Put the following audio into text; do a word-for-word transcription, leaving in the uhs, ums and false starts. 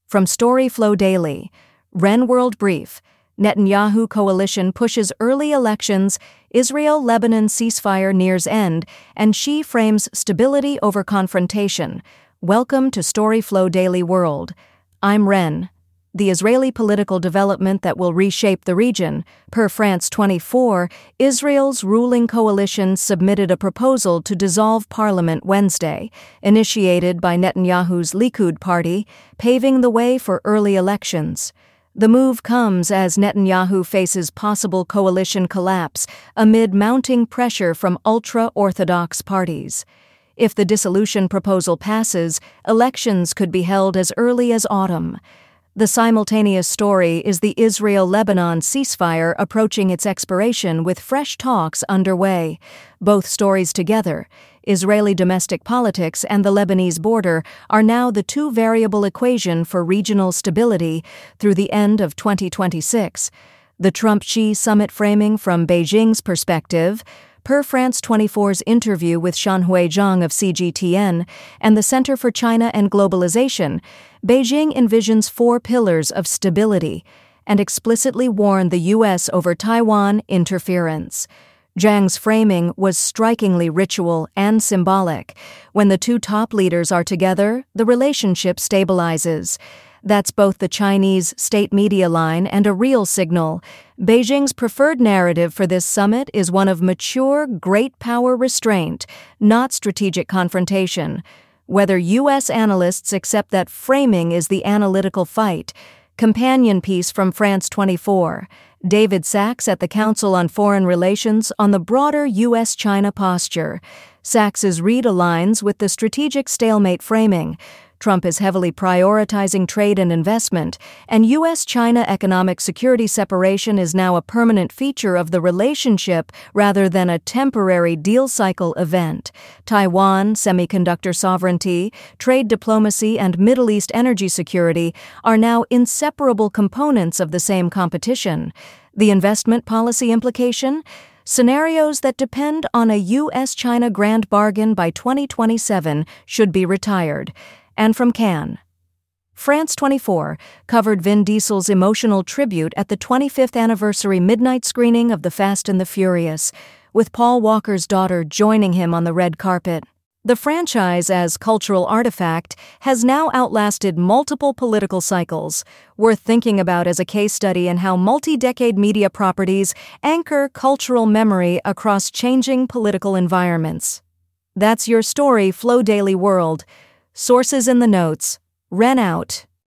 From Storyflow Daily, Ren World Brief, Netanyahu coalition pushes early elections, Israel-Lebanon ceasefire nears end, and Xi frames stability over confrontation. Welcome to Storyflow Daily World. I'm Ren. The Israeli political development that will reshape the region. Per France twenty-four, Israel's ruling coalition submitted a proposal to dissolve parliament Wednesday, initiated by Netanyahu's Likud party, paving the way for early elections. The move comes as Netanyahu faces possible coalition collapse amid mounting pressure from ultra-Orthodox parties. If the dissolution proposal passes, elections could be held as early as autumn. The simultaneous story is the Israel-Lebanon ceasefire approaching its expiration with fresh talks underway. Both stories together, Israeli domestic politics and the Lebanese border, are now the two-variable equation for regional stability through the end of twenty twenty-six. The Trump-Xi summit framing from Beijing's perspective, per France twenty-four's interview with Shanhui Zhang of C G T N and the Center for China and Globalization, Beijing envisions four pillars of stability and explicitly warned the U S over Taiwan interference. Zhang's framing was strikingly ritual and symbolic. When the two top leaders are together, the relationship stabilizes. That's both the Chinese state media line and a real signal. Beijing's preferred narrative for this summit is one of mature, great power restraint, not strategic confrontation. Whether U S analysts accept that framing is the analytical fight. Companion piece from France twenty-four. David Sachs at the Council on Foreign Relations on the broader U S China posture. Sachs's read aligns with the strategic stalemate framing. Trump is heavily prioritizing trade and investment, and U S China economic security separation is now a permanent feature of the relationship rather than a temporary deal cycle event. Taiwan, semiconductor sovereignty, trade diplomacy, and Middle East energy security are now inseparable components of the same competition. The investment policy implication? Scenarios that depend on a U S China grand bargain by twenty twenty-seven should be retired. And from Cannes, France twenty-four covered Vin Diesel's emotional tribute at the twenty-fifth anniversary midnight screening of The Fast and the Furious, with Paul Walker's daughter joining him on the red carpet. The franchise, as cultural artifact, has now outlasted multiple political cycles, worth thinking about as a case study in how multi-decade media properties anchor cultural memory across changing political environments. That's your story, Flow Daily World. Sources in the notes. Ren out.